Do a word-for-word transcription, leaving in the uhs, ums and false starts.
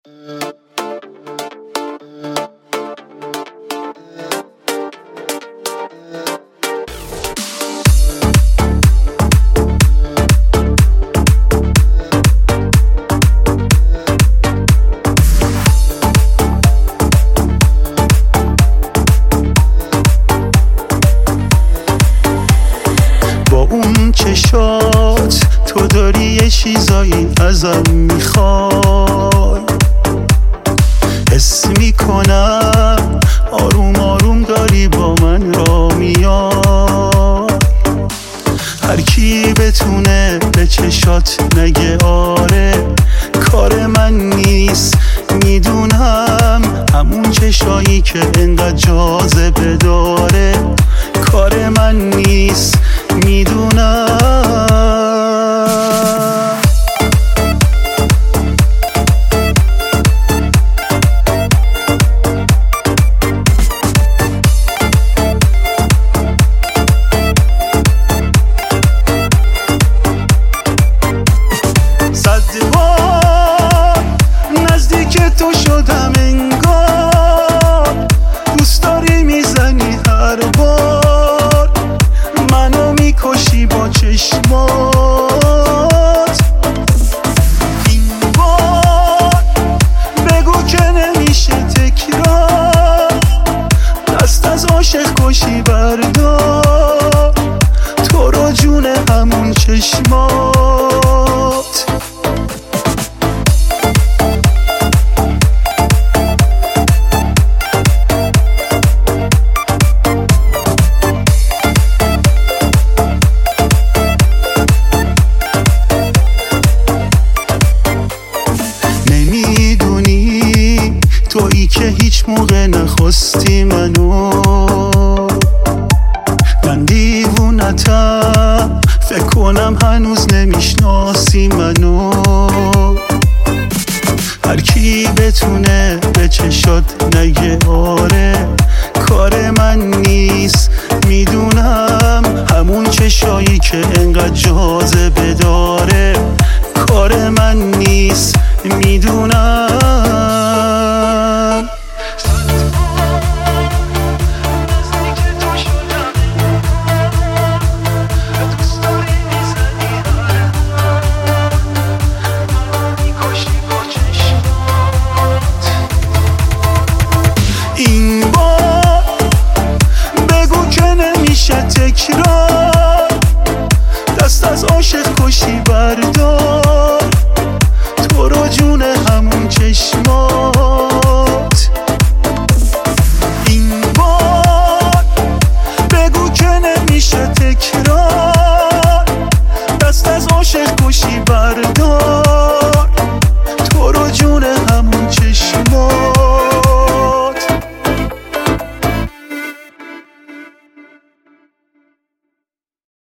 چشات تو داری یه چیزایی ازم میخوای، حس میکنم آروم آروم داری با من را میای. هر کی بتونه به چشات نگه آره کار من نیست، میدونم همون چشایی که انقدر جاذبه داره کار من نیست، میدونم. صد بار نزدیک تو شدم انگار، دوست داری میزنی هر بار منو میکشی با چشمات. این بار بگو که نمیشه تکرار، دست از عاشق کشی بردار تو رو جون همون چشمات. تویی که هیچ موقع نخواستی منو، من دیوونتم فکر کنم هنوز نمیشناسی منو. هر کی بتونه به چشات نگه آره کار من نیست، میدونم همون چشایی که انقدر جاذبه داره کار من نیست، میدونم. این بار بگو که نمیشه تکرار، دست از عاشق کشی بردار تو رو جون همون چشمات. این بار بگو که نمیشه تکرار، دست از عاشق کشی بردار